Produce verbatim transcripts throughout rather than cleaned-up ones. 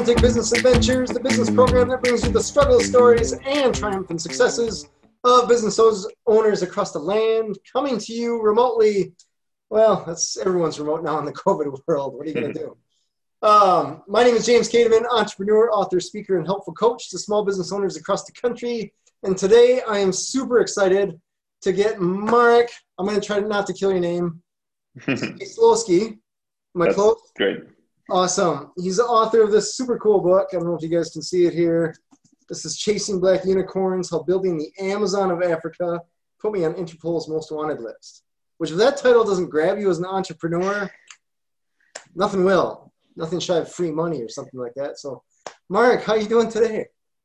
Authentic Business Adventures, the business program that brings you the struggle stories and triumphant successes of business owners across the land, coming to you remotely. Well, that's everyone's remote now in the COVID world. What are you going to do? Um, my name is James Kademan, entrepreneur, author, speaker, and helpful coach to small business owners across the country. And today I am super excited to get Marek. I'm going to try not to kill your name. Slowski. Am I That's close? Great. Awesome. He's the author of this super cool book. I don't know if you guys can see it here. This is Chasing Black Unicorns, How Building the Amazon of Africa Put Me on Interpol's Most Wanted list. Which if that title doesn't grab you as an entrepreneur, nothing will. Nothing shy of free money or something like that. So, Marek, how are you doing today?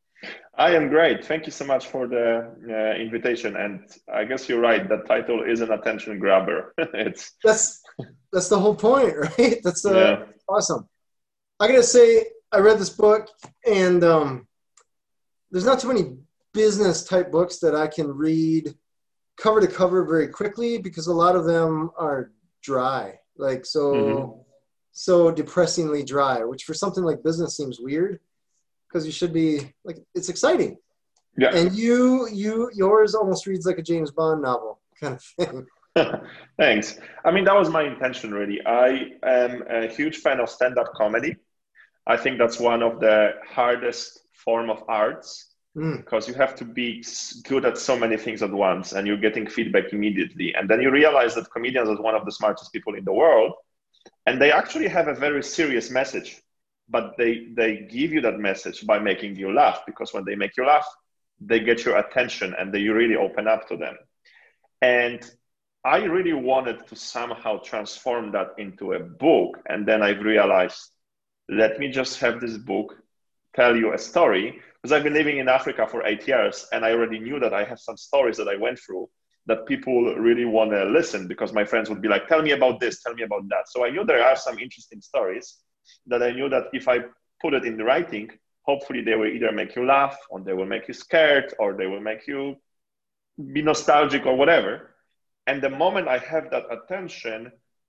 I am great. Thank you so much for the uh, invitation. And I guess you're right. That title is an attention grabber. it's That's that's the whole point, right? That's uh, yeah. awesome. I gotta say, I read this book, and um, there's not too many business type books that I can read cover to cover very quickly because a lot of them are dry, like so Mm-hmm. so depressingly dry. Which for something like business seems weird because you should be like it's exciting. Yeah. And you you yours almost reads like a James Bond novel kind of thing. Thanks. I mean, that was my intention, really. I am a huge fan of stand-up comedy. I think that's one of the hardest form of arts Mm. because you have to be good at so many things at once and you're getting feedback immediately. And then you realize that comedians are one of the smartest people in the world. And they actually have a very serious message, but they, they give you that message by making you laugh, because when they make you laugh, they get your attention and they, you really open up to them. And I really wanted to somehow transform that into a book. And then I realized, let me just have this book tell you a story, because I've been living in Africa for eight years. And I already knew that I have some stories that I went through that people really want to listen, because my friends would be like, tell me about this, tell me about that. So I knew there are some interesting stories that I knew that if I put it in the writing, hopefully they will either make you laugh, or they will make you scared, or they will make you be nostalgic or whatever. And the moment I have that attention,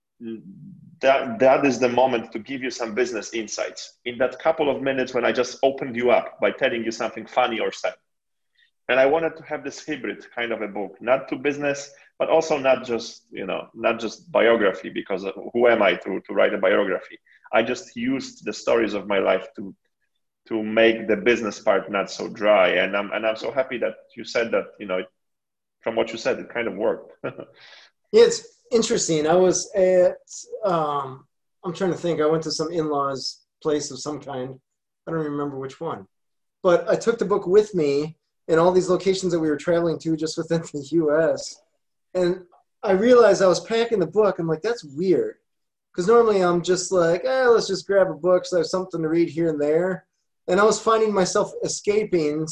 that, that is the moment to give you some business insights in that couple of minutes when I just opened you up by telling you something funny or sad. And I wanted to have this hybrid kind of a book, not to business, but also not just, you know, not just biography, because who am I to, to write a biography? I just used the stories of my life to to make the business part not so dry. And I'm, and I'm so happy that you said that, you know, from what you said, it kind of worked. Yeah, it's interesting. I was at, um, I'm trying to think, I went to some in-laws place of some kind. I don't remember which one. But I took the book with me in all these locations that we were traveling to just within the U S. And I realized I was packing the book. I'm like, that's weird. Because normally I'm just like, eh, let's just grab a book so I have something to read here and there. And I was finding myself escaping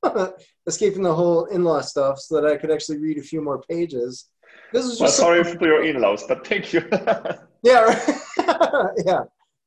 escaping the whole in-law stuff so that I could actually read a few more pages. This was just well, sorry so- for your in-laws, but thank you. yeah, right. Yeah.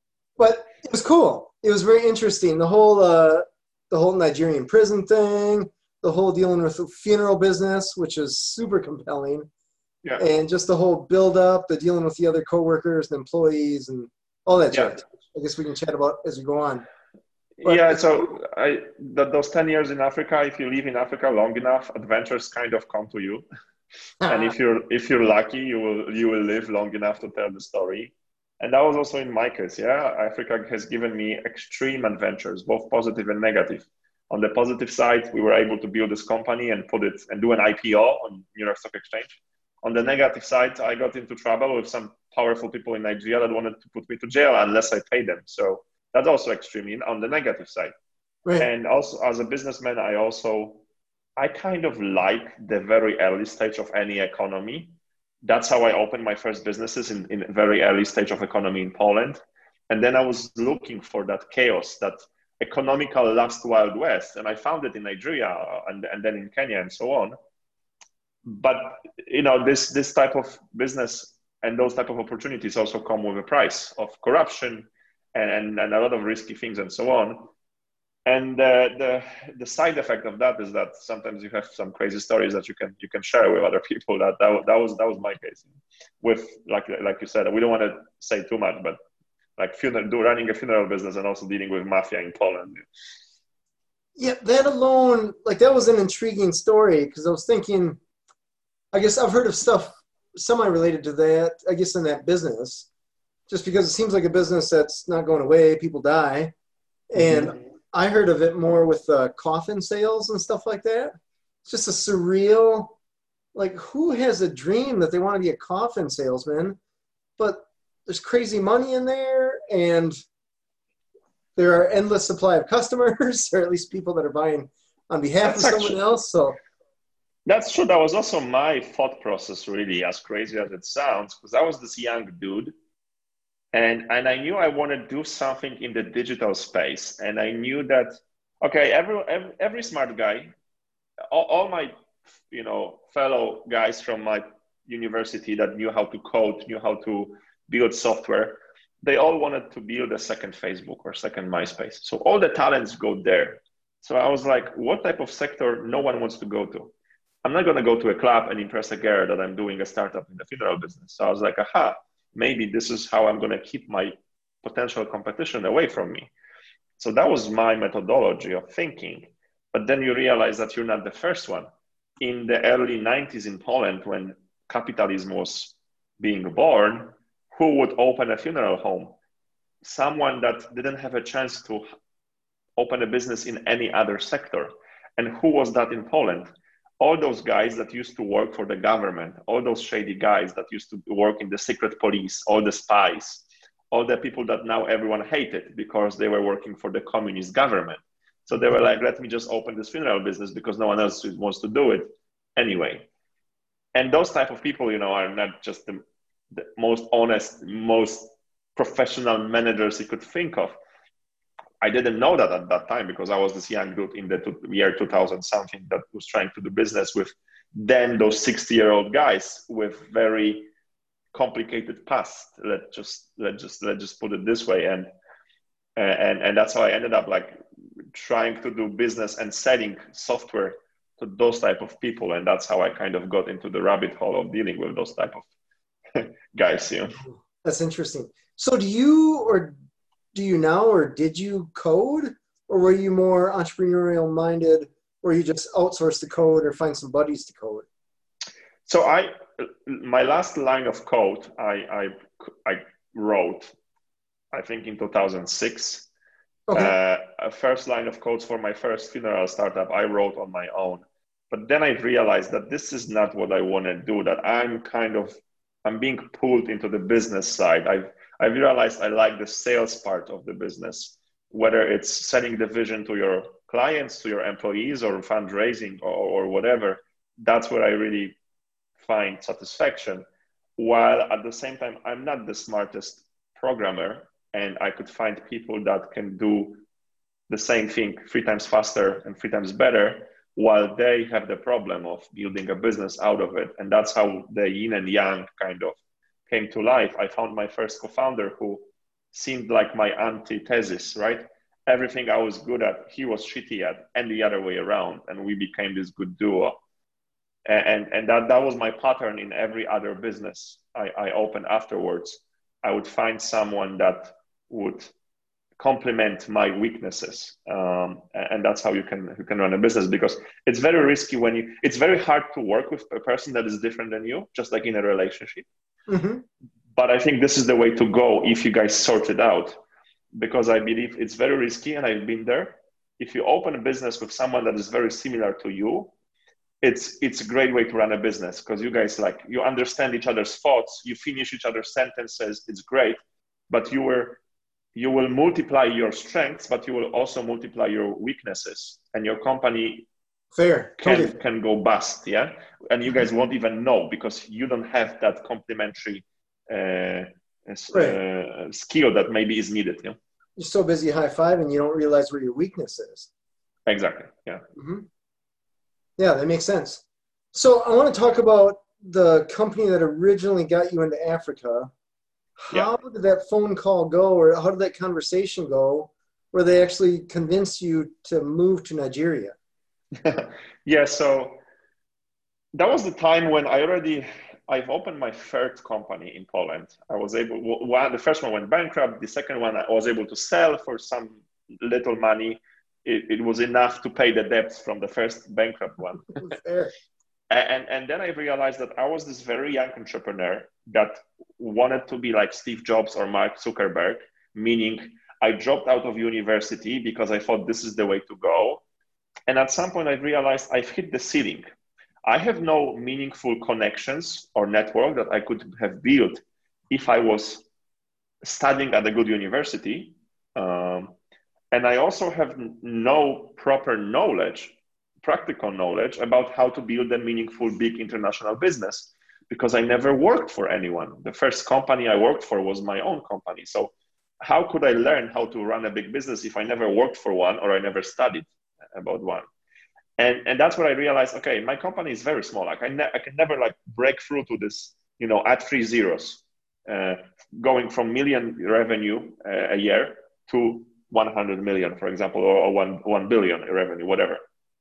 But it was cool. It was very interesting. The whole uh, the whole Nigerian prison thing, the whole dealing with the funeral business, which is super compelling. Yeah. And just the whole build-up, the dealing with the other coworkers and employees and all that Yeah. jazz. I guess we can chat about as we go on. But yeah, so I, that those ten years in Africa, if you live in Africa long enough, adventures kind of come to you. And if you're if you're lucky, you will you will live long enough to tell the story. And that was also in my case. Yeah, Africa has given me extreme adventures, both positive and negative. On the positive side, we were able to build this company and put it and do an I P O on New York Stock Exchange. On the negative side, I got into trouble with some powerful people in Nigeria that wanted to put me to jail unless I paid them. So that's also extremely on the negative side. right. And also as a businessman, I also, I kind of like the very early stage of any economy. That's how I opened my first businesses in, in a very early stage of economy in Poland. And then I was looking for that chaos, that economical last Wild West. And I found it in Nigeria and, and then in Kenya and so on. But, you know, this, this type of business and those type of opportunities also come with a price of corruption and, and, and a lot of risky things and so on. And uh, the the side effect of that is that sometimes you have some crazy stories that you can you can share with other people. That that, that was that was my case with like like you said. We don't want to say too much, but like funeral, do running a funeral business and also dealing with mafia in Poland. Yeah, that alone, like that was an intriguing story because I was thinking, I guess I've heard of stuff semi-related to that, I guess in that business, just because it seems like a business that's not going away, people die. And mm-hmm. I heard of it more with uh, coffin sales and stuff like that. It's just a surreal, like who has a dream that they want to be a coffin salesman, but there's crazy money in there and there are endless supply of customers, or at least people that are buying on behalf that's of someone actually, else. So that's true. That was also my thought process, really, as crazy as it sounds, because I was this young dude, and and I knew I wanted to do something in the digital space, and I knew that okay, every every, every smart guy, all, all my you know fellow guys from my university that knew how to code, knew how to build software, they all wanted to build a second Facebook or second MySpace. So all the talents go there. So I was like, what type of sector no one wants to go to? I'm not going to go to a club and impress a girl that I'm doing a startup in the funeral business. So I was like, aha, maybe this is how I'm going to keep my potential competition away from me. So that was my methodology of thinking. But then you realize that you're not the first one. In the early nineties in Poland, when capitalism was being born, who would open a funeral home? Someone that didn't have a chance to open a business in any other sector. And who was that in Poland? All those guys that used to work for the government, all those shady guys that used to work in the secret police, all the spies, all the people that now everyone hated because they were working for the communist government. So they were like, let me just open this funeral business because no one else wants to do it anyway. And those type of people, you know, are not just the, the most honest, most professional managers you could think of. I didn't know that at that time because I was this young dude in the two, year two thousand something that was trying to do business with then those sixty year old guys with very complicated past. Let just let just let just put it this way, and and and that's how I ended up like trying to do business and selling software to those type of people, and that's how I kind of got into the rabbit hole of dealing with those type of guys. You know? That's interesting. So do you or do you now, or did you code, or were you more entrepreneurial minded, or you just outsource the code or find some buddies to code? So I, my last line of code, I, I, I wrote, I think in two thousand six, okay. uh, a first line of codes for my first funeral startup, I wrote on my own. But then I realized that this is not what I want to do, that I'm kind of, I'm being pulled into the business side. I've, I realized I like the sales part of the business, whether it's selling the vision to your clients, to your employees, or fundraising, or, or whatever. That's where I really find satisfaction. While at the same time, I'm not the smartest programmer, and I could find people that can do the same thing three times faster and three times better, while they have the problem of building a business out of it. And that's how the yin and yang kind of came to life. I found my first co-founder who seemed like my antithesis, right? Everything I was good at, he was shitty at, and the other way around. And we became this good duo. And, and that, that was my pattern in every other business I, I opened afterwards. I would find someone that would complement my weaknesses. Um, and that's how you can, you can run a business, because it's very risky when you, it's very hard to work with a person that is different than you, just like in a relationship. Mm-hmm. But I think this is the way to go if you guys sort it out, because I believe it's very risky, and I've been there. If you open a business with someone that is very similar to you, it's it's a great way to run a business, because you guys, like, you understand each other's thoughts, you finish each other's sentences, it's great. But you were you will multiply your strengths, but you will also multiply your weaknesses, and your company Fair. can Totally. can go bust, yeah. And you guys won't even know, because you don't have that complementary uh, right. uh, skill that maybe is needed. Yeah. You're so busy high-fiving, you don't realize where your weakness is. Exactly. Yeah. Mm-hmm. Yeah, that makes sense. So I want to talk about the company that originally got you into Africa. How yeah. did that phone call go, or how did that conversation go, where they actually convinced you to move to Nigeria? Yeah, so that was the time when I already I've opened my third company in Poland. I was able, one, the first one went bankrupt. The second one I was able to sell for some little money. It, it was enough to pay the debts from the first bankrupt one. and, and then I realized that I was this very young entrepreneur that wanted to be like Steve Jobs or Mark Zuckerberg, meaning I dropped out of university because I thought this is the way to go. And at some point I realized I've hit the ceiling. I have no meaningful connections or network that I could have built if I was studying at a good university. Um, and I also have no proper knowledge, practical knowledge about how to build a meaningful, big international business because I never worked for anyone. The first company I worked for was my own company. So how could I learn how to run a big business if I never worked for one or I never studied about one? And, and that's where I realized, okay, my company is very small. Like I, ne- I can never like break through to this, you know, add three zeros, uh, going from million revenue uh, a year to one hundred million, for example, or, or one, one billion revenue, whatever.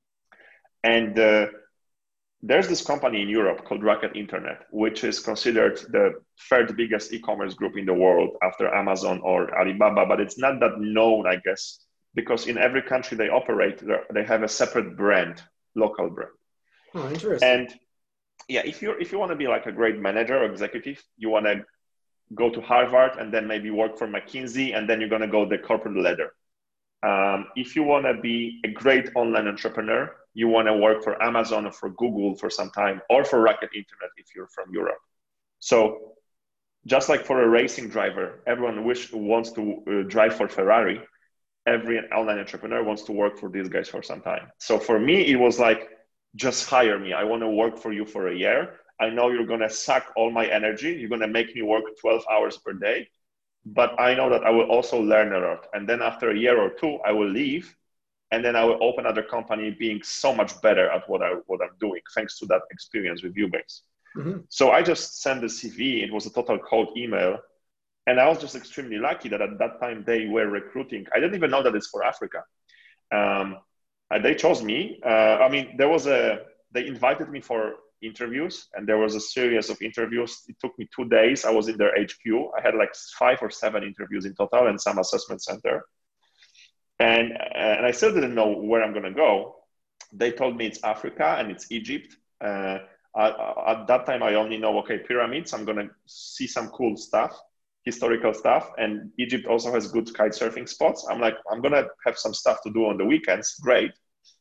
And uh, there's this company in Europe called Rocket Internet, which is considered the third biggest e-commerce group in the world after Amazon or Alibaba, but it's not that known, I guess, because in every country they operate, they have a separate brand, local brand. Oh, interesting. And yeah, if you if you want to be like a great manager or executive, you want to go to Harvard and then maybe work for McKinsey, and then you're going to go the corporate ladder. Um, if you want to be a great online entrepreneur, you want to work for Amazon or for Google for some time, or for Rocket Internet if you're from Europe. So just like for a racing driver, everyone wish wants to uh, drive for Ferrari. Every online entrepreneur wants to work for these guys for some time. So for me, it was like, just hire me. I want to work for you for a year. I know you're going to suck all my energy. You're going to make me work twelve hours per day, but I know that I will also learn a lot. And then after a year or two, I will leave, and then I will open another company being so much better at what, I, what I'm doing, thanks to that experience with you guys. Mm-hmm. So I just sent the C V. It was a total cold email. And I was just extremely lucky that at that time they were recruiting. I didn't even know that it's for Africa. Um, and they chose me. Uh, I mean, there was a, they invited me for interviews, and there was a series of interviews. It took me two days. I was in their H Q. I had like five or seven interviews in total and some assessment center. And, and I still didn't know where I'm going to go. They told me it's Africa and it's Egypt. Uh, I, at that time, I only know, okay, pyramids. I'm going to see some cool stuff. Historical stuff, and Egypt also has good kite surfing spots. I'm like, I'm gonna have some stuff to do on the weekends. Great.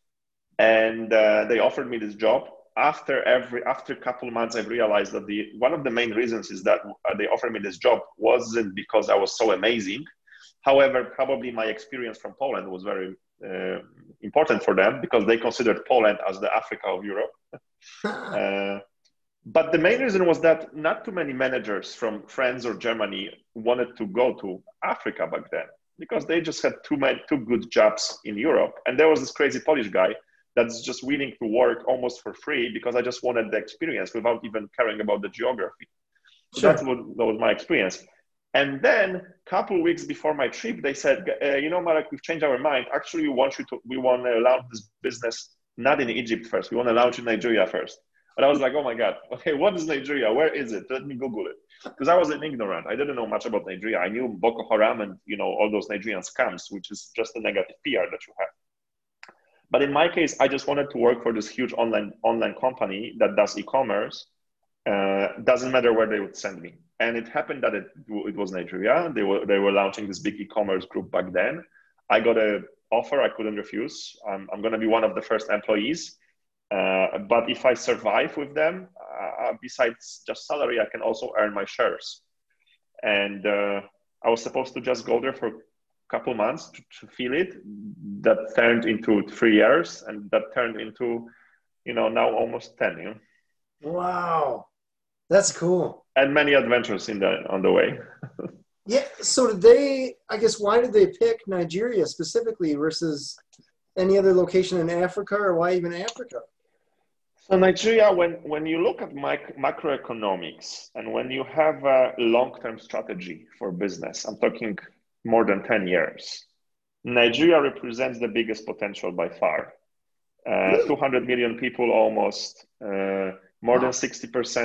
And uh, they offered me this job. After every after a couple of months, I realized that the one of the main reasons is that they offered me this job wasn't because I was so amazing. However, probably my experience from Poland was very uh, important for them because they considered Poland as the Africa of Europe. uh, But the main reason was that not too many managers from France or Germany wanted to go to Africa back then because they just had too many, too good jobs in Europe. And there was this crazy Polish guy that's just willing to work almost for free because I just wanted the experience without even caring about the geography. So sure. That's what that was my experience. And then a couple of weeks before my trip, they said, uh, you know, Marek, we've changed our mind. Actually, we want you to, we want to launch this business not in Egypt first. We want to launch in Nigeria first. But I was like, oh my God, okay, what is Nigeria? Where is it? Let me Google it. Because I was an ignorant. I didn't know much about Nigeria. I knew Boko Haram and, you know, all those Nigerian scams, which is just a negative P R that you have. But in my case, I just wanted to work for this huge online online company that does e-commerce. Uh, doesn't matter where they would send me. And it happened that it, it was Nigeria. They were, they were launching this big e-commerce group back then. I got an offer I couldn't refuse. I'm, I'm going to be one of the first employees. Uh, but if I survive with them, uh, besides just salary, I can also earn my shares. And uh, I was supposed to just go there for a couple months to, to feel it. That turned into three years, and that turned into, you know, now almost ten. You know? Wow, that's cool. And many adventures in the on the way. Yeah. So did they? I guess why did they pick Nigeria specifically versus any other location in Africa, or why even Africa? So Nigeria, when, when you look at mic- macroeconomics and when you have a long-term strategy for business, I'm talking more than ten years, Nigeria represents the biggest potential by far. Uh, really? two hundred million people almost, uh, more wow. than sixty percent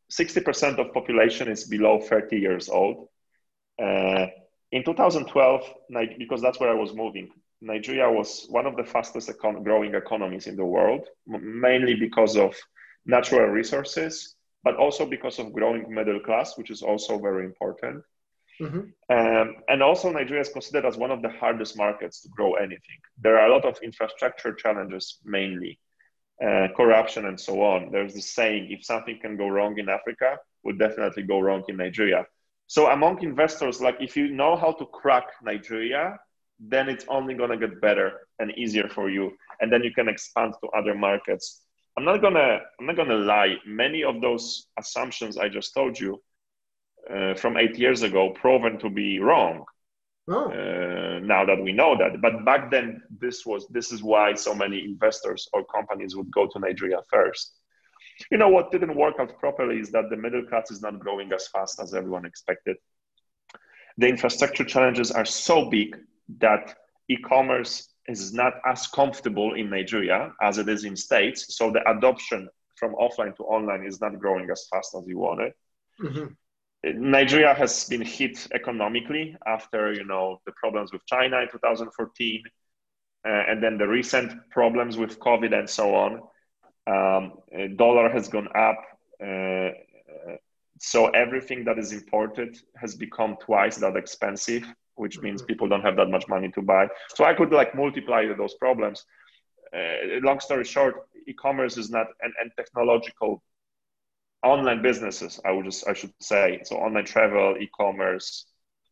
sixty percent of population is below thirty years old. Uh, in two thousand twelve, because that's where I was moving, Nigeria was one of the fastest econ- growing economies in the world, mainly because of natural resources, but also because of growing middle class, which is also very important. Mm-hmm. Um, and also Nigeria is considered as one of the hardest markets to grow anything. There are a lot of infrastructure challenges, mainly uh, corruption and so on. There's this saying, if something can go wrong in Africa, would definitely go wrong in Nigeria. So among investors, like if you know how to crack Nigeria, then it's only going to get better and easier for you. And then you can expand to other markets. I'm not gonna, I'm not gonna lie. Many of those assumptions I just told you uh, from eight years ago proven to be wrong. Oh. Uh, now that we know that, but back then this was, this is why so many investors or companies would go to Nigeria first. You know, what didn't work out properly is that the middle class is not growing as fast as everyone expected. The infrastructure challenges are so big that e-commerce is not as comfortable in Nigeria as it is in States. So the adoption from offline to online is not growing as fast as you wanted. Mm-hmm. Nigeria has been hit economically after, you know, the problems with China in two thousand fourteen, uh, and then the recent problems with COVID and so on. Um, dollar has gone up. Uh, so everything that is imported has become twice that expensive, which means people don't have that much money to buy. So I could like multiply those problems. Uh, long story short, e-commerce is not, and, and technological online businesses, I would just, I should say. So online travel, e-commerce,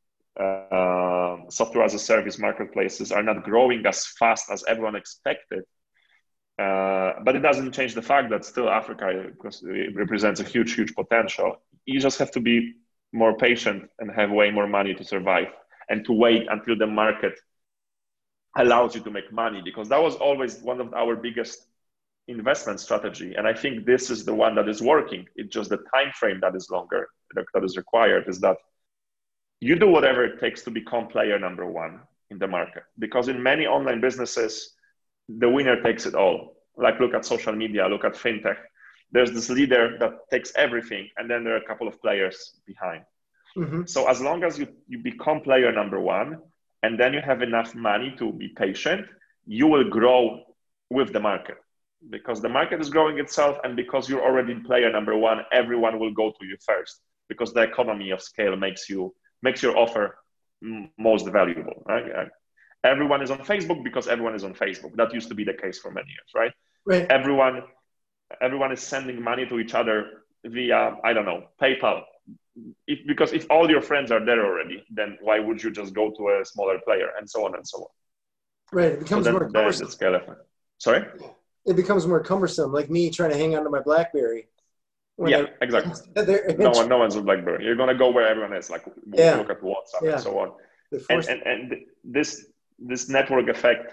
uh, software as a service marketplaces are not growing as fast as everyone expected. Uh, but it doesn't change the fact that still Africa, because it represents a huge, huge potential. You just have to be more patient and have way more money to survive and to wait until the market allows you to make money, because that was always one of our biggest investment strategy. And I think this is the one that is working. It's just the time frame that is longer, that is required, is that you do whatever it takes to become player number one in the market. Because in many online businesses, the winner takes it all. Like look at social media, look at fintech. There's this leader that takes everything, and then there are a couple of players behind. Mm-hmm. So as long as you, you become player number one, and then you have enough money to be patient, you will grow with the market. Because the market is growing itself, and because you're already player number one, everyone will go to you first, because the economy of scale makes you makes your offer m- most valuable, right? Everyone is on Facebook because everyone is on Facebook. That used to be the case for many years, right? Right. Everyone, everyone is sending money to each other via, I don't know, PayPal. If, because if all your friends are there already, then why would you just go to a smaller player, and so on and so on. Right. It becomes so more cumbersome. The scale effect. Sorry? It becomes more cumbersome, like me trying to hang on to my BlackBerry. Yeah, I, exactly. no one, no one's on BlackBerry. You're gonna go where everyone is, like yeah. look at WhatsApp yeah. and so on. And, and and this this network effect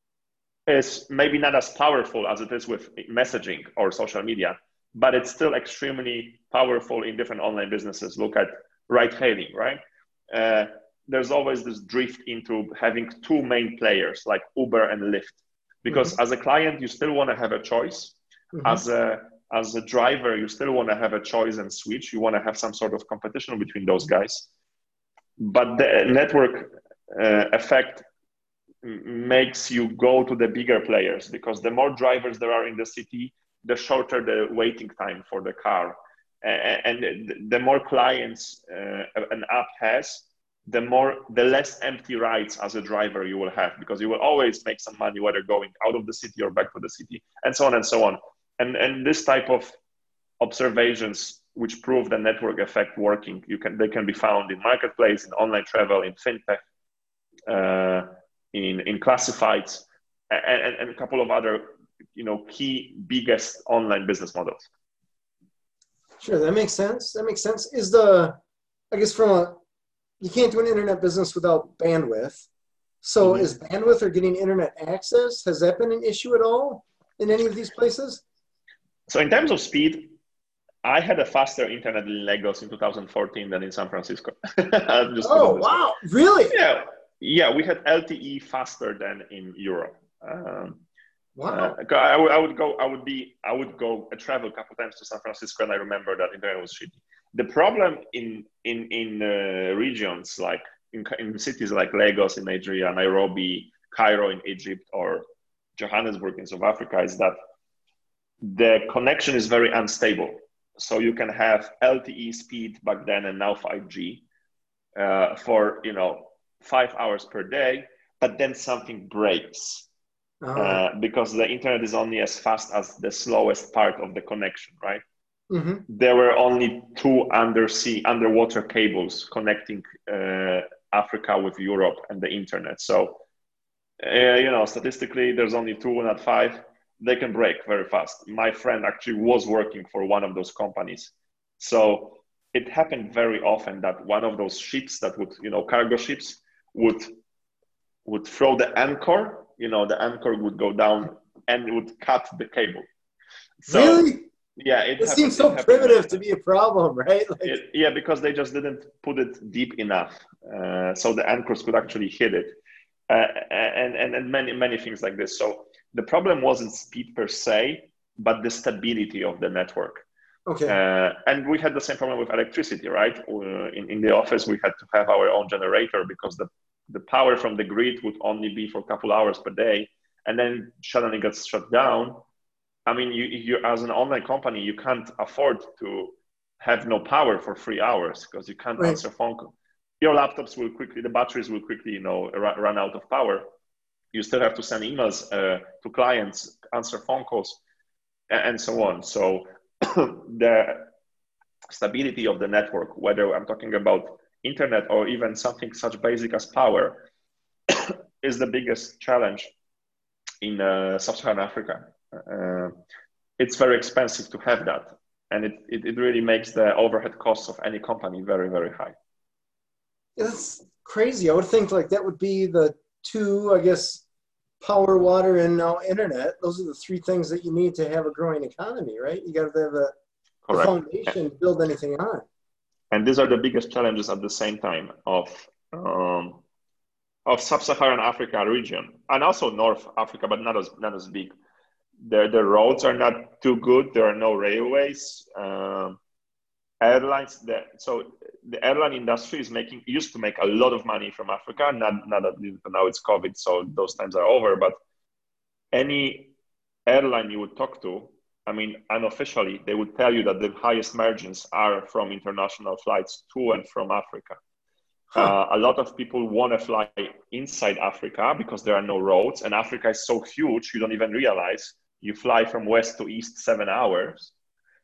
is maybe not as powerful as it is with messaging or social media, but it's still extremely powerful in different online businesses. Look at ride-hailing, right? Uh, there's always this drift into having two main players like Uber and Lyft. Because mm-hmm. as a client, you still want to have a choice. Mm-hmm. As a as a driver, you still want to have a choice and switch. You want to have some sort of competition between those guys. But the network uh, effect m- makes you go to the bigger players, because the more drivers there are in the city, the shorter the waiting time for the car. Uh, and the more clients uh, an app has, the more, the less empty rides as a driver you will have, because you will always make some money, whether going out of the city or back to the city, and so on and so on. And and this type of observations, which prove the network effect working, you can they can be found in marketplace, in online travel, in fintech, uh, in in classifieds, and, and a couple of other, you know, key biggest online business models. Sure, that makes sense. That makes sense. Is the, I guess from a, you can't do an internet business without bandwidth. So mm-hmm. is bandwidth or getting internet access, has that been an issue at all in any of these places? So in terms of speed, I had a faster internet in Lagos in two thousand fourteen than in San Francisco. Just oh, wow. Way. Really? Yeah. Yeah, we had L T E faster than in Europe. Um, Uh, Wow. I, would, I would go, I would be, I would go, I travel a couple times to San Francisco, and I remember that internet was shitty. The problem in in in uh, regions like in, in cities like Lagos in Nigeria, Nairobi, Cairo in Egypt, or Johannesburg in South Africa is that the connection is very unstable. So you can have L T E speed back then and now five G uh, for you know five hours per day, but then something breaks Uh, uh, because the internet is only as fast as the slowest part of the connection, right? mhm. There were only two undersea, underwater cables connecting uh, Africa with Europe and the internet. So, uh, you know, statistically, there's only two, not five. They can break very fast. My friend actually was working for one of those companies. So it happened very often that one of those ships that would, you know, cargo ships would would throw the anchor, you know, the anchor would go down and it would cut the cable. So Really? yeah, it It seems happened. It so happened many primitive to times. be a problem, right? Like, It, yeah, because they just didn't put it deep enough, uh, so the anchors could actually hit it, uh, and, and and many many things like this. So the problem wasn't speed per se, but the stability of the network. okay. Uh, and we had the same problem with electricity, right? Uh, in in the office, we had to have our own generator because the the power from the grid would only be for a couple hours per day, and then suddenly gets shut down. I mean, you, you as an online company, you can't afford to have no power for three hours because you can't Right. answer phone calls. Your laptops will quickly, the batteries will quickly, you know, run out of power. You still have to send emails uh, to clients, answer phone calls, and so on. So the stability of the network, whether I'm talking about internet or even something such basic as power, is the biggest challenge in uh, sub-Saharan Africa. Uh, it's very expensive to have that. And it, it, it really makes the overhead costs of any company very, very high. That's crazy. I would think like that would be the two, I guess, power, water, and now internet. Those are the three things that you need to have a growing economy, right? You got to have a, the Correct. foundation to build anything on. And these are the biggest challenges at the same time of um, of sub-Saharan Africa region and also North Africa, but not as not as big. The the roads are not too good. There are no railways. Um, airlines that so the airline industry is making used to make a lot of money from Africa. Not not that now it's COVID, so those times are over. But any airline you would talk to, I mean, unofficially, they would tell you that the highest margins are from international flights to and from Africa. Huh. Uh, a lot of people want to fly inside Africa because there are no roads, and Africa is so huge you don't even realize. You fly from west to east seven hours.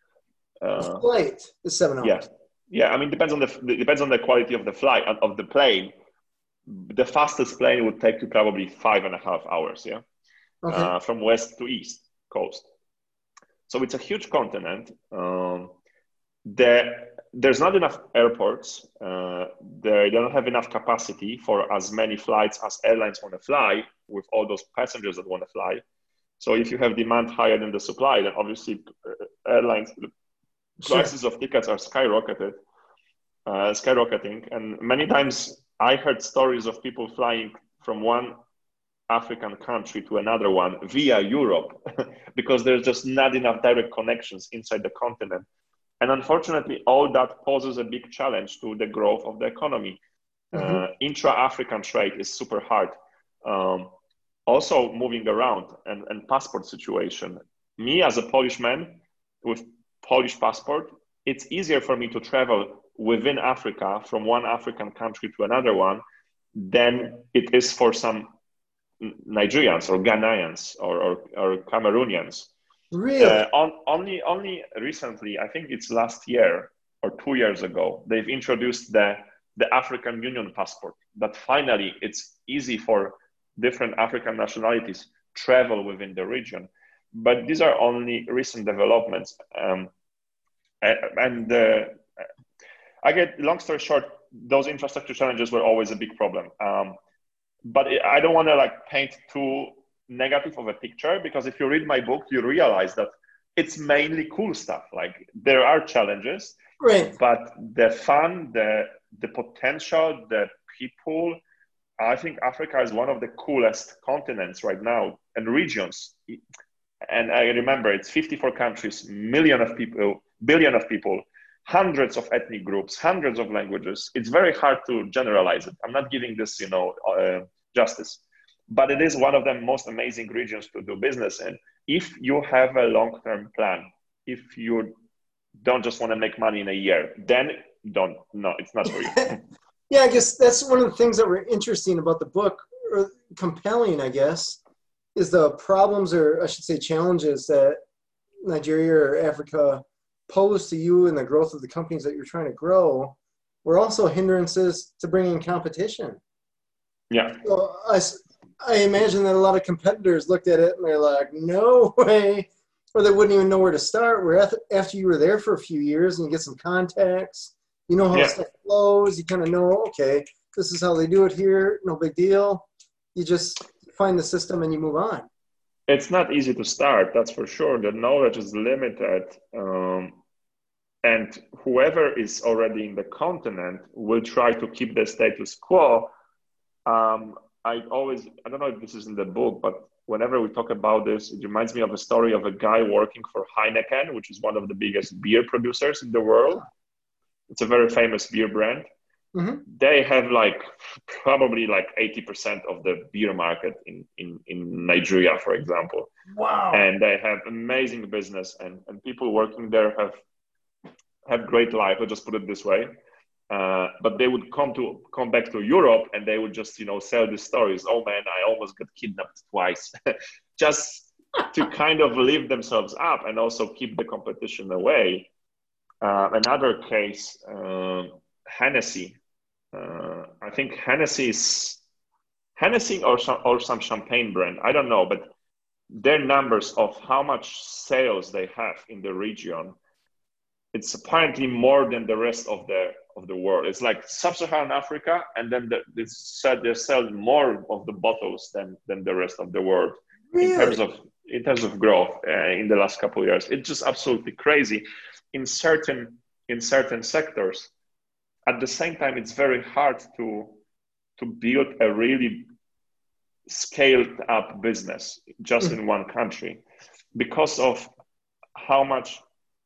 A Uh, flight is seven yeah, hours. yeah. I mean, depends on the depends on the quality of the flight of the plane. The fastest plane would take you probably five and a half hours. Yeah, Okay. uh, from west to east coast. So it's a huge continent. Um, there, there's not enough airports. Uh, they don't have enough capacity for as many flights as airlines want to fly with all those passengers that want to fly. So if you have demand higher than the supply, then obviously uh, airlines Sure. prices of tickets are skyrocketed, uh, skyrocketing. And many times I heard stories of people flying from one African country to another one via Europe because there's just not enough direct connections inside the continent. And unfortunately, all that poses a big challenge to the growth of the economy. Mm-hmm. Uh, intra-African trade is super hard. Um, also, moving around and, and passport situation. Me as a Polish man with Polish passport, it's easier for me to travel within Africa from one African country to another one than it is for some Nigerians or Ghanaians or, or, or Cameroonians. Uh, Really? on, only, only recently, I think it's last year or two years ago, they've introduced the, the African Union passport. That finally it's easy for different African nationalities travel within the region. But these are only recent developments. Um, and uh, I get, long story short, those infrastructure challenges were always a big problem. Um, but I don't want to like paint too negative of a picture, because if you read my book, you realize that it's mainly cool stuff. Like there are challenges, Right. but the fun, the the potential, the people, I think Africa is one of the coolest continents right now and regions. And I remember it's fifty-four countries, million of people, billion of people, hundreds of ethnic groups, hundreds of languages. It's very hard to generalize it. I'm not giving this, you know, uh, justice, but it is one of the most amazing regions to do business in. If you have a long-term plan, if you don't just want to make money in a year, then don't, no, it's not for you. Yeah, I guess that's one of the things that were interesting about the book, or compelling, I guess, is the problems, or I should say challenges, that Nigeria or Africa posed to you in the growth of the companies that you're trying to grow were also hindrances to bringing competition. Yeah. So I, I imagine that a lot of competitors looked at it and they're like, no way, or they wouldn't even know where to start. Where after you were there for a few years and you get some contacts, you know how Yeah. stuff flows, you kind of know, okay, this is how they do it here, no big deal. You just find the system and you move on. It's not easy to start, that's for sure. The knowledge is limited. Um, and whoever is already in the continent will try to keep the status quo. Um, I always, I don't know if this is in the book, but whenever we talk about this, it reminds me of a story of a guy working for Heineken, which is one of the biggest beer producers in the world. It's a very famous beer brand. Mm-hmm. They have like probably like eighty percent of the beer market in, in, in Nigeria, for example. Wow. And they have amazing business, and, and people working there have have great life, I'll just put it this way. Uh, but they would come to come back to Europe and they would just, you know, sell these stories. Oh man, I almost got kidnapped twice. Just to kind of lift themselves up and also keep the competition away. Uh, another case, uh, Hennessy. Uh, I think Hennessy is Hennessy or some, or some champagne brand. I don't know, but their numbers of how much sales they have in the region, it's apparently more than the rest of the of the world. It's like sub-Saharan Africa, and then the, they sell they sell more of the bottles than than the rest of the world. Really? in terms of in terms of growth uh, in the last couple of years. It's just absolutely crazy. In certain in certain sectors, at the same time, it's very hard to to build a really scaled up business just in one country because of how much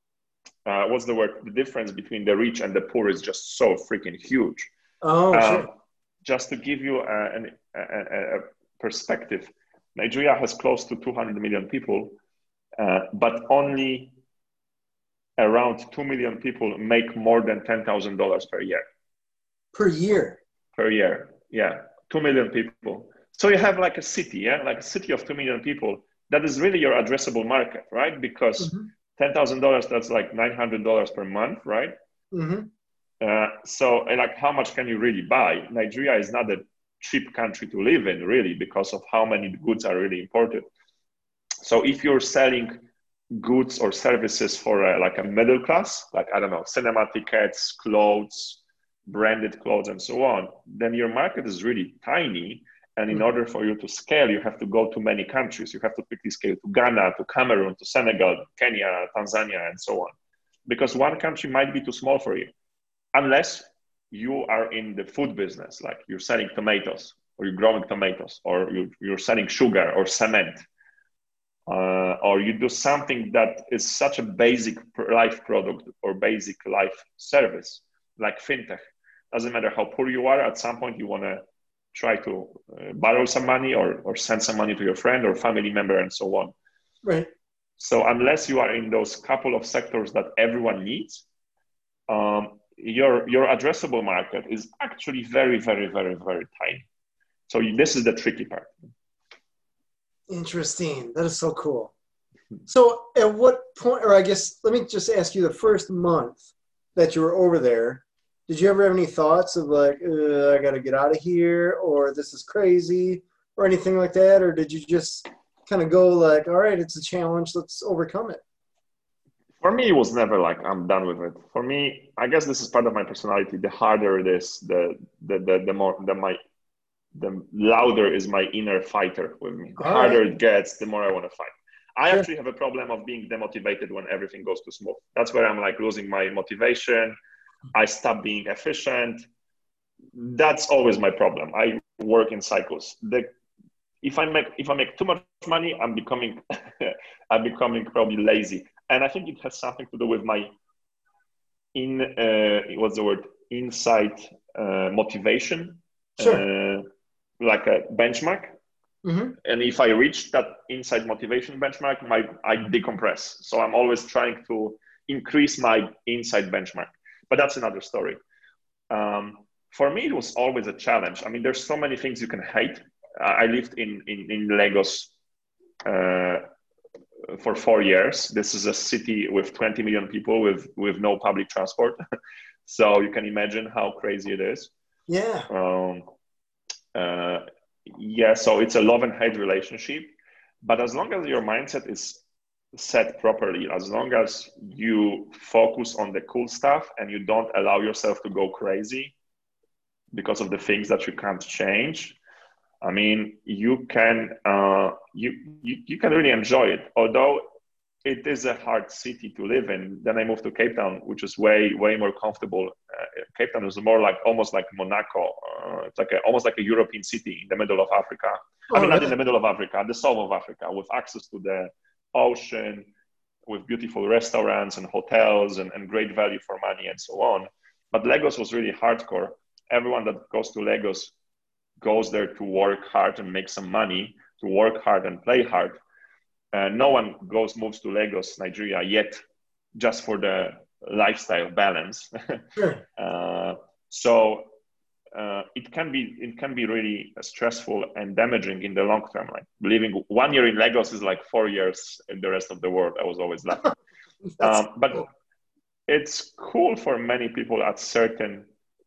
uh, what's the word? The difference between the rich and the poor is just so freaking huge. Oh, um, sure. Just to give you a, a, a, a perspective, Nigeria has close to two hundred million people, uh, but only around two million people make more than ten thousand dollars per year. Per year? Per year, yeah. two million people. So you have like a city, yeah? Like a city of two million people. That is really your addressable market, right? Because mm-hmm. ten thousand dollars, that's like nine hundred dollars per month, right? Mm-hmm. Uh, so like how much can you really buy? Nigeria is not a cheap country to live in, really, because of how many goods are really imported. So if you're selling goods or services for a, like a middle class, like, I don't know, cinema tickets, clothes, branded clothes, and so on, then your market is really tiny. And in mm-hmm. order for you to scale, you have to go to many countries. You have to quickly scale to Ghana, to Cameroon, to Senegal, Kenya, Tanzania, and so on. Because one country might be too small for you, unless you are in the food business, like you're selling tomatoes, or you're growing tomatoes, or you, you're selling sugar or cement. Uh, or you do something that is such a basic life product or basic life service, like fintech. Doesn't matter how poor you are, at some point you want to try to uh, borrow some money or, or send some money to your friend or family member and so on. Right. So unless you are in those couple of sectors that everyone needs, um, your, your addressable market is actually very, very, very, very tiny. So this is the tricky part. Interesting. That is so cool. So at what point, or I guess, let me just ask you, the first month that you were over there, did you ever have any thoughts of like, I got to get out of here, or this is crazy, or anything like that? Or did you just kind of go like, all right, it's a challenge, let's overcome it? For me, it was never like, I'm done with it. For me, I guess this is part of my personality. The harder it is, the, the, the, the more, the my, the louder is my inner fighter with me. The All harder right. it gets, the more I want to fight. I sure. actually have a problem of being demotivated when everything goes too smooth. That's where I'm like losing my motivation. I stop being efficient. that's always my problem. I work in cycles. The, if I make if I make too much money, I'm becoming I'm becoming probably lazy, and I think it has something to do with my in uh, what's the word inside uh, motivation, Sure. uh, like a benchmark. Mm-hmm. And if I reach that inside motivation benchmark, my I decompress. So I'm always trying to increase my inside benchmark. But that's another story. Um, for me, it was always a challenge. I mean, there's so many things you can hate. Uh, I lived in in, in Lagos uh, for four years. This is a city with twenty million people with with no public transport. So you can imagine how crazy it is. Yeah. Um, uh, yeah, so it's a love and hate relationship. But as long as your mindset is set properly, as long as you focus on the cool stuff and you don't allow yourself to go crazy because of the things that you can't change, I mean, you can uh, you, you you can really enjoy it. Although it is a hard city to live in. Then I moved to Cape Town, which is way way more comfortable. Uh, Cape Town is more like almost like Monaco. Uh, it's like a, almost like a European city in the middle of Africa. Oh, I mean, not really? in the middle of Africa, the south of Africa, with access to the ocean, with beautiful restaurants and hotels and, and great value for money and so on. But Lagos was really hardcore. Everyone that goes to Lagos goes there to work hard and make some money, to work hard and play hard. Uh, no one goes moves to Lagos, Nigeria yet, just for the lifestyle balance. Sure. uh, so uh, it can be it can be really stressful and damaging in the long term. Like living one year in Lagos is like four years in the rest of the world. I was always laughing. um, but cool. It's cool for many people at certain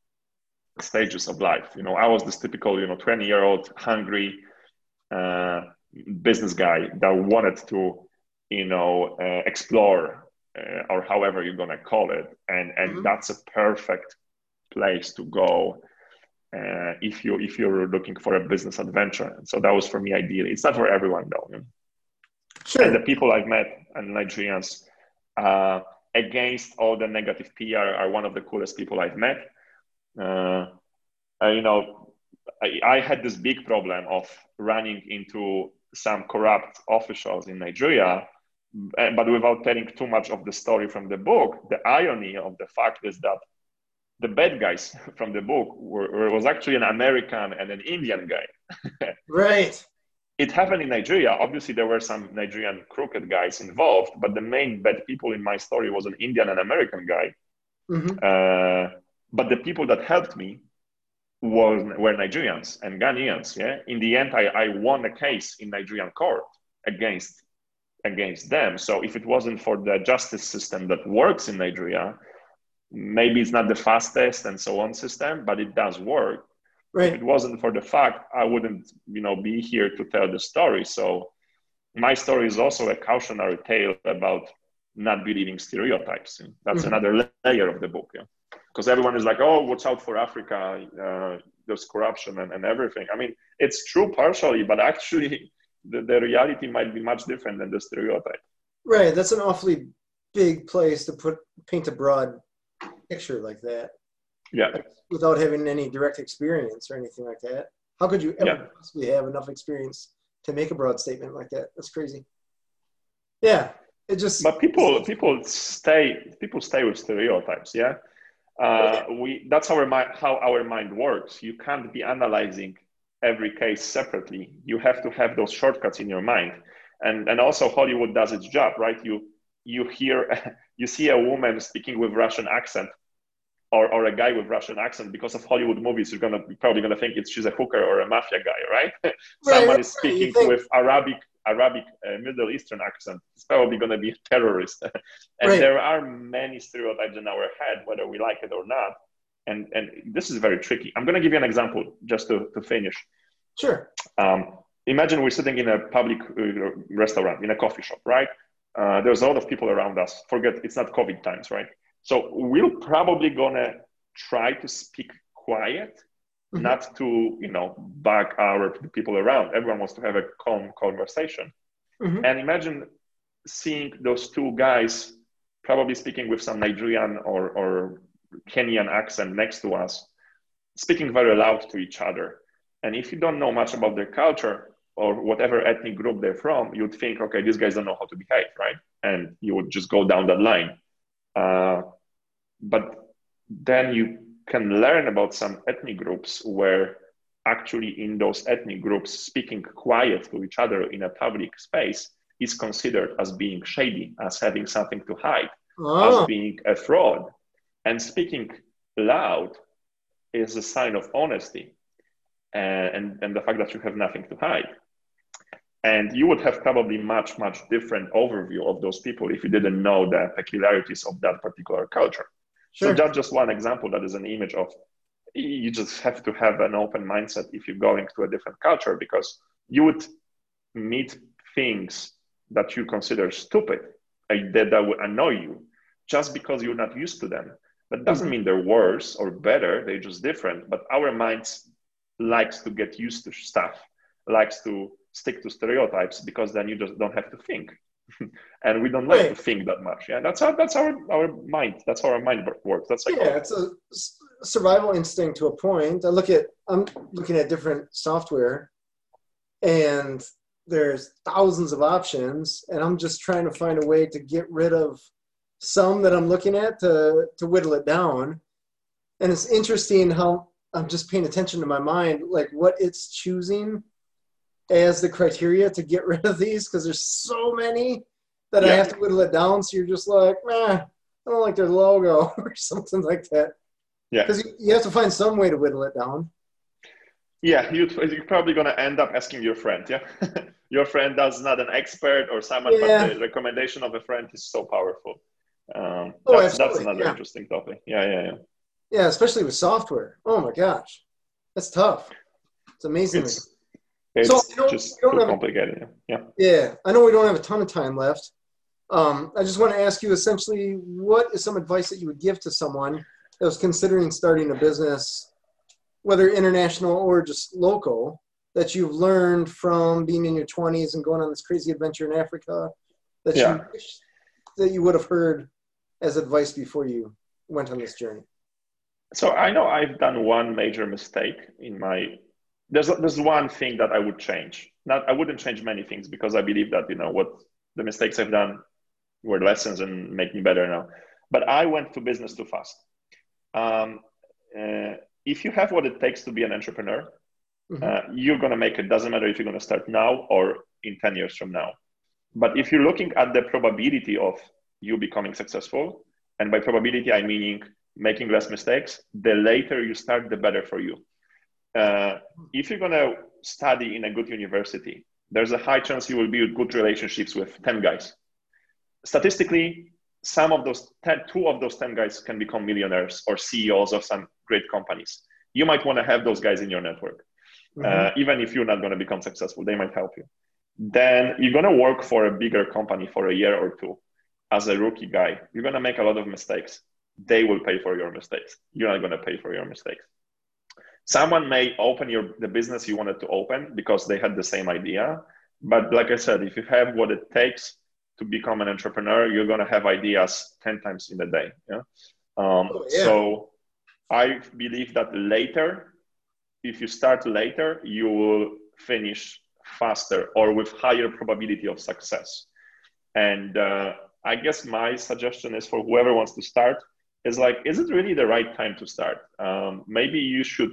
stages of life. You know, I was this typical, you know, twenty year old hungry uh, business guy that wanted to, you know, uh, explore uh, or however you're gonna call it, and and Mm-hmm. that's a perfect place to go uh, if you if you're looking for a business adventure. And so that was for me ideal. It's not for everyone though. You know? Sure. And the people I've met and Nigerians, uh, against all the negative P R, are one of the coolest people I've met. Uh, uh, you know, I, I had this big problem of running into some corrupt officials in Nigeria, but without telling too much of the story from the book. The irony of the fact is that the bad guys from the book were, were was actually an American and an Indian guy. Right. It happened in Nigeria. Obviously, there were some Nigerian crooked guys involved, but the main bad people in my story was an Indian and American guy. Mm-hmm. Uh, but the people that helped me were, were Nigerians and Ghanaians. Yeah. In the end, I, I won a case in Nigerian court against against them. So if it wasn't for the justice system that works in Nigeria, maybe it's not the fastest and so on system, but it does work. Right. If it wasn't for the fact, I wouldn't, you know, be here to tell the story. So my story is also a cautionary tale about not believing stereotypes. That's mm-hmm. another layer of the book. Yeah. Because everyone is like, oh, watch out for Africa. Uh, there's corruption and, and everything. I mean, it's true partially, but actually the, the reality might be much different than the stereotype. Right. That's an awfully big place to put paint a broad picture like that. Yeah. Like, without having any direct experience or anything like that. How could you ever yeah. possibly have enough experience to make a broad statement like that? That's crazy. Yeah. It just But people people stay people stay with stereotypes, yeah. Uh, we that's our mind how our mind works. You can't be analyzing every case separately. You have to have those shortcuts in your mind. And and also Hollywood does its job, right? You you hear you see a woman speaking with Russian accent or, or a guy with Russian accent. Because of Hollywood movies, you're gonna you're probably gonna think it's she's a hooker or a mafia guy, right? Right, Someone right, is speaking right. with Arabic Arabic uh, Middle Eastern accent. It's probably gonna be a terrorist. And right. there are many stereotypes in our head, whether we like it or not. And and this is very tricky. I'm gonna give you an example just to, to finish. Sure. Um, imagine we're sitting in a public uh, restaurant, in a coffee shop, right? Uh, there's a lot of people around us. Forget, it's not COVID times, right? So we're probably gonna try to speak quiet, mm-hmm. not to, you know, bug our people around. Everyone wants to have a calm conversation. Mm-hmm. And imagine seeing those two guys probably speaking with some Nigerian or, or Kenyan accent next to us. speaking very loud to each other. And if you don't know much about their culture or whatever ethnic group they're from, you'd think, okay, these guys don't know how to behave, right? And you would just go down that line. Uh, but then you can learn about some ethnic groups where actually in those ethnic groups, speaking quiet to each other in a public space is considered as being shady, as having something to hide, Oh. as being a fraud. And speaking loud is a sign of honesty and, and, and the fact that you have nothing to hide. And you would have probably much, much different overview of those people if you didn't know the peculiarities of that particular culture. Sure. So that's just one example. That is an image of, you just have to have an open mindset if you're going to a different culture, because you would meet things that you consider stupid, that, that would annoy you just because you're not used to them. That doesn't mean they're worse or better, they're just different. But our minds likes to get used to stuff, likes to stick to stereotypes, because then you just don't have to think. And we don't like right. to think that much. Yeah, that's our that's our our mind. That's how our mind works. That's like yeah, it's a survival instinct to a point. I look at I'm looking at different software, and there's thousands of options, and I'm just trying to find a way to get rid of some that I'm looking at to to whittle it down. And it's interesting how I'm just paying attention to my mind, like what it's choosing as the criteria to get rid of these, because there's so many that yeah. I have to whittle it down. So you're just like, man, I don't like their logo or something like that. Yeah. Because you, you have to find some way to whittle it down. Yeah, you, you're probably going to end up asking your friend, yeah? Your friend is not an expert or someone, yeah. but the recommendation of a friend is so powerful. Um, oh, that's, that's another yeah. interesting topic. Yeah, yeah, yeah. Yeah, especially with software. Oh my gosh. That's tough. It's amazing. It's, It's so, you know, just too complicated. Yeah. Yeah. I know we don't have a ton of time left. Um, I just want to ask you essentially, what is some advice that you would give to someone that was considering starting a business, whether international or just local, that you've learned from being in your twenties and going on this crazy adventure in Africa, that yeah. you wish that you would have heard as advice before you went on this journey? So I know I've done one major mistake in my There's there's one thing that I would change. Not I wouldn't change many things, because I believe that, you know, what the mistakes I've done were lessons and make me better now. But I went to business too fast. Um, uh, if you have what it takes to be an entrepreneur, mm-hmm. uh, you're gonna make it. Doesn't matter if you're gonna start now or in ten years from now. But if you're looking at the probability of you becoming successful, and by probability I meaning making less mistakes, the later you start, the better for you. Uh, if you're going to study in a good university, there's a high chance you will build good relationships with ten guys. Statistically, some of those ten, two of those ten guys can become millionaires or C E Os of some great companies. You might want to have those guys in your network. Mm-hmm. Uh, even if you're not going to become successful, they might help you. Then you're going to work for a bigger company for a year or two as a rookie guy. You're going to make a lot of mistakes. They will pay for your mistakes. You're not going to pay for your mistakes. Someone may open your the business you wanted to open because they had the same idea. But like I said, if you have what it takes to become an entrepreneur, you're going to have ideas ten times in a day. Yeah. Um, oh, yeah. So I believe that later, if you start later, you will finish faster or with higher probability of success. And uh, I guess my suggestion is for whoever wants to start is like, is it really the right time to start? Um, maybe you should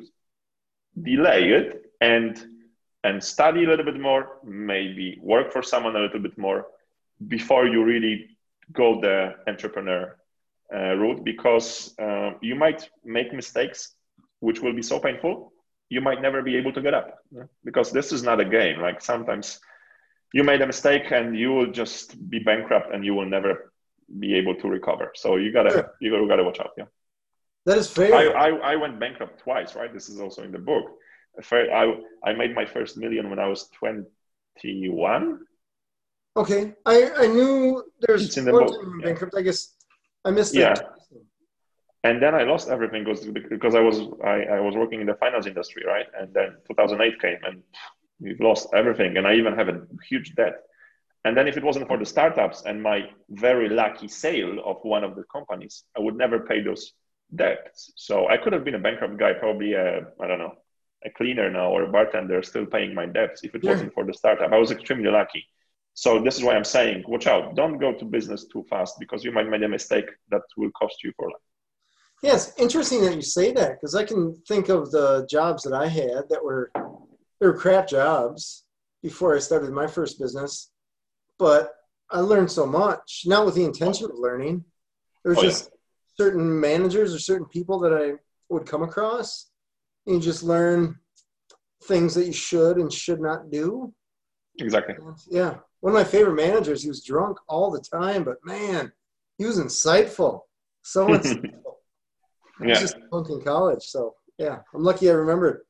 delay it and and study a little bit more, maybe work for someone a little bit more before you really go the entrepreneur uh, route, because uh, you might make mistakes which will be so painful you might never be able to get up, because this is not a game. Like sometimes you made a mistake and you will just be bankrupt and you will never be able to recover. So you gotta sure. you gotta, you gotta watch out. Yeah. That is fair. I, I, I went bankrupt twice, right? This is also in the book. I, I made my first million when I was twenty-one. Okay. I, I knew there's it's in the book. Yeah. Bankrupt. I guess I missed yeah. that. And then I lost everything because I was I, I was working in the finance industry, right? And then two thousand eight came and we've lost everything. And I even have a huge debt. And then if it wasn't for the startups and my very lucky sale of one of the companies, I would never pay those debts. So I could have been a bankrupt guy, probably a, I don't know, a cleaner now or a bartender still paying my debts if it Yeah. wasn't for the startup. I was extremely lucky. So this is why I'm saying, watch out. Don't go to business too fast because you might make a mistake that will cost you for life. Yeah, it's interesting that you say that because I can think of the jobs that I had that were, they were crap jobs before I started my first business, but I learned so much, not with the intention of learning. There was Oh, just yeah. certain managers or certain people that I would come across, and you just learn things that you should and should not do. Exactly. And yeah. One of my favorite managers, he was drunk all the time, but man, he was insightful. So insightful. I was Yeah. just drunk in college. So yeah, I'm lucky I remembered.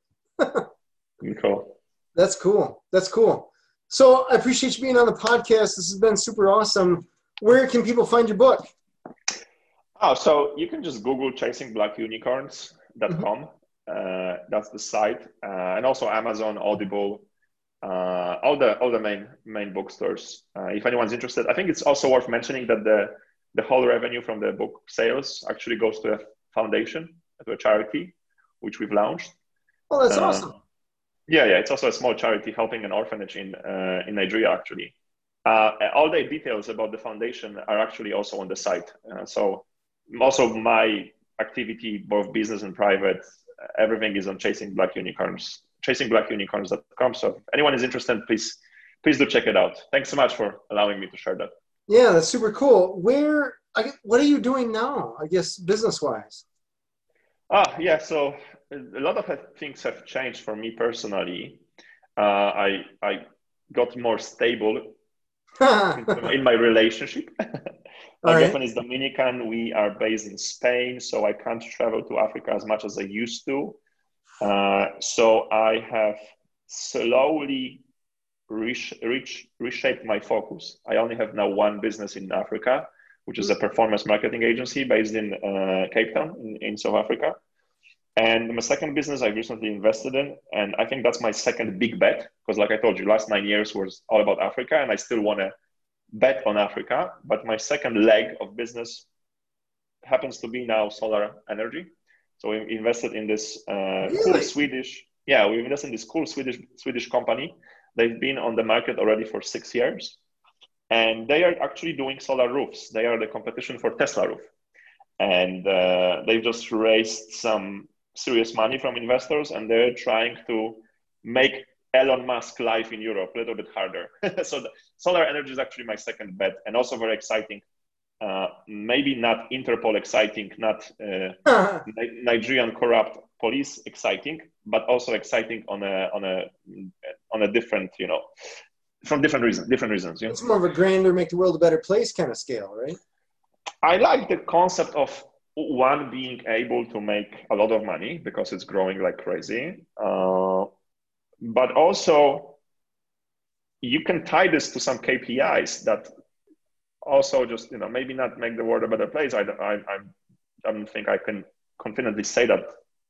Cool. That's cool. That's cool. So I appreciate you being on the podcast. This has been super awesome. Where can people find your book? Oh, so you can just Google chasing black unicorns dot com. Mm-hmm. Uh, that's the site. Uh, and also Amazon, Audible, uh, all the all the main main bookstores. Uh, if anyone's interested, I think it's also worth mentioning that the the whole revenue from the book sales actually goes to a foundation, to a charity, which we've launched. Oh, that's Uh, awesome. Yeah, yeah, it's also a small charity helping an orphanage in uh, in Nigeria, actually. Uh, all the details about the foundation are actually also on the site. Uh, so also my activity, both business and private, everything is on Chasing Black Unicorns, chasing black unicorns dot com. So if anyone is interested, please, please do check it out. Thanks so much for allowing me to share that. Yeah, that's super cool. Where, I, guess- what are you doing now, I guess, business-wise? Ah, yeah. So a lot of things have changed for me personally. Uh, I I got more stable All in my relationship. My right. girlfriend is Dominican. We are based in Spain, so I can't travel to Africa as much as I used to. Uh, so I have slowly reach, reach, reshaped my focus. I only have now one business in Africa, which is a performance marketing agency based in uh, Cape Town in, in South Africa. And my second business I recently invested in, and I think that's my second big bet, because like I told you, last nine years was all about Africa, and I still want to bet on Africa. But my second leg of business happens to be now solar energy. So we invested in this uh, cool Really? Swedish, yeah, we invested in this cool Swedish Swedish company. They've been on the market already for six years, and they are actually doing solar roofs. They are the competition for Tesla roof, and uh, they've just raised some serious money from investors, and they're trying to make Elon Musk life in Europe a little bit harder. So the solar energy is actually my second bet, and also very exciting. Uh, maybe not Interpol exciting, not uh, Nigerian corrupt police exciting, but also exciting on a on a on a different, you know, from different reasons. Different reasons. Yeah. It's more of a grander, make the world a better place kind of scale, right? I like the concept of one being able to make a lot of money because it's growing like crazy, uh, but also you can tie this to some K P Is that also just, you know, maybe not make the world a better place. I, I, I don't think I can confidently say that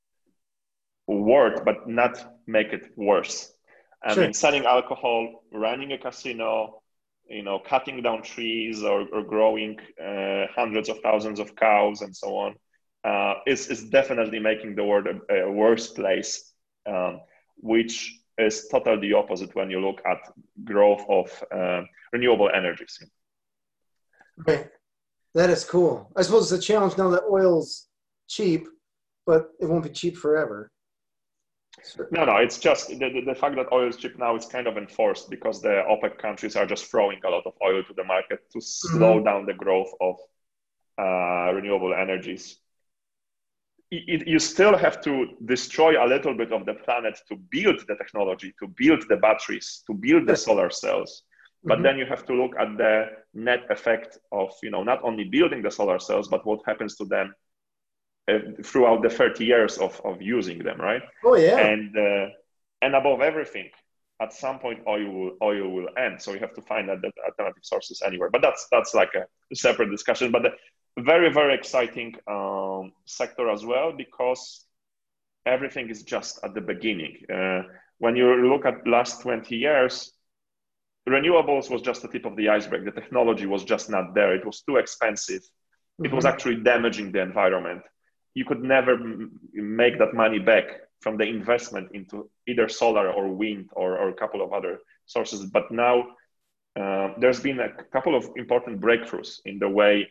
word, but not make it worse. I Sure. mean, selling alcohol, running a casino, you know, cutting down trees or, or growing uh, hundreds of thousands of cows and so on, uh, is, is definitely making the world a, a worse place, um, which is totally the opposite when you look at growth of uh, renewable energies. Right. That is cool. I suppose it's a challenge now that oil's cheap, but it won't be cheap forever. Sure. No, no, it's just the, the, the fact that oil is cheap now is kind of enforced because the OPEC countries are just throwing a lot of oil to the market to slow Mm-hmm. down the growth of uh, renewable energies. It, it, you still have to destroy a little bit of the planet to build the technology, to build the batteries, to build the Sure. solar cells. But Mm-hmm. then you have to look at the net effect of, you know, not only building the solar cells, but what happens to them uh, throughout the thirty years of, of using them, right? Oh, yeah. And uh, and above everything, at some point oil will oil will end. So you have to find that alternative sources anywhere. But that's that's like a separate discussion. But the very very exciting um, sector as well, because everything is just at the beginning. Uh, when you look at last twenty years, renewables was just the tip of the iceberg. The technology was just not there. It was too expensive. It was Mm-hmm. actually damaging the environment. you could never m- make that money back from the investment into either solar or wind or, or a couple of other sources. But now uh, there's been a couple of important breakthroughs in the way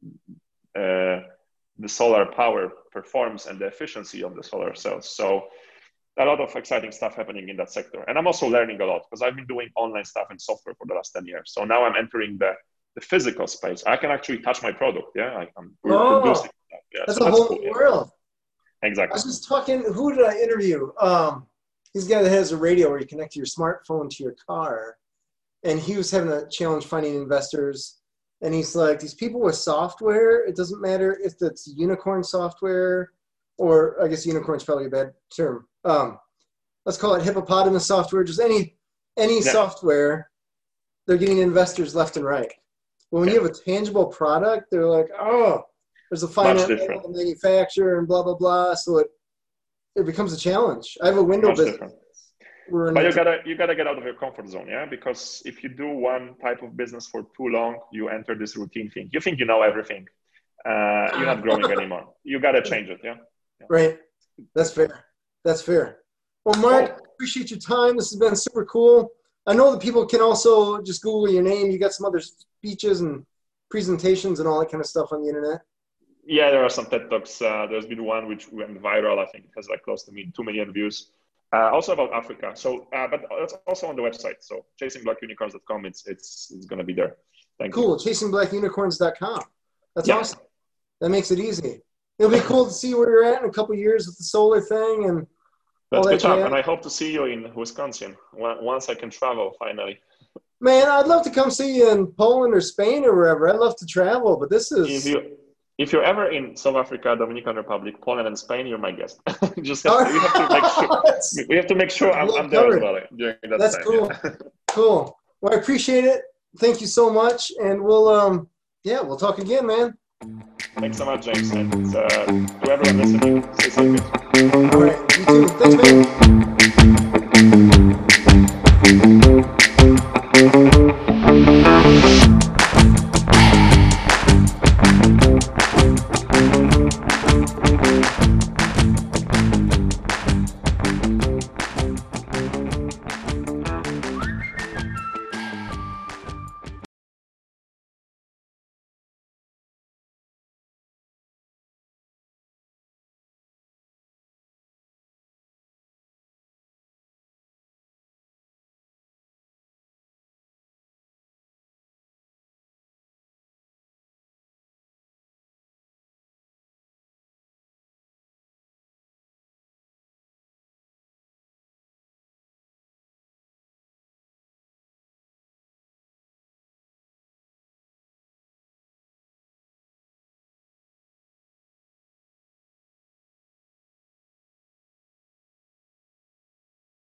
uh, the solar power performs and the efficiency of the solar cells. So a lot of exciting stuff happening in that sector. And I'm also learning a lot because I've been doing online stuff and software for the last ten years. So now I'm entering the, the physical space. I can actually touch my product. Yeah, I, I'm Oh, producing stuff. Yeah, that's so a whole cool, new yeah. world. I Exactly. was just talking, who did I interview? Um, he's the guy that has a radio where you connect your smartphone to your car. And he was having a challenge finding investors. And he's like, these people with software, it doesn't matter if it's unicorn software, or I guess unicorn's probably a bad term. Um, let's call it hippopotamus software, just any any Yeah. software, they're getting investors left and right. But when Yeah. you have a tangible product, they're like, oh, there's a finite different. level of manufacturer and blah, blah, blah. So it, it becomes a challenge. I have a window Much business. different. We're in But the- you gotta you gotta get out of your comfort zone, yeah. Because if you do one type of business for too long, you enter this routine thing. You think you know everything. Uh, you're not growing anymore. You gotta change it, yeah. yeah. Right. That's fair. That's fair. Well, Mark, Cool. appreciate your time. This has been super cool. I know that people can also just Google your name. You got some other speeches and presentations and all that kind of stuff on the internet. Yeah, there are some TED Talks. Uh, there's been one which went viral. I think it has like close to me two million views. Uh, also about Africa. So, uh, but it's also on the website. So, chasing black unicorns dot com. It's it's it's gonna be there. Thank Cool. you. chasing black unicorns dot com. That's Yeah. awesome. That makes it easy. It'll be cool to see where you're at in a couple of years with the solar thing and all That's that good job. jazz. And I hope to see you in Wisconsin once I can travel finally. Man, I'd love to come see you in Poland or Spain or wherever. I'd love to travel, but this is. If you if you're ever in South Africa, Dominican Republic, Poland, and Spain, you're my guest. Just have to, we have to make sure we have to make sure I'm, I'm there as well during that That's time. cool. Yeah. Cool. Well, I appreciate it. Thank you so much, and we'll um yeah we'll talk again, man. Thanks so much, James, and uh, to everyone listening, stay safe. All right. You too.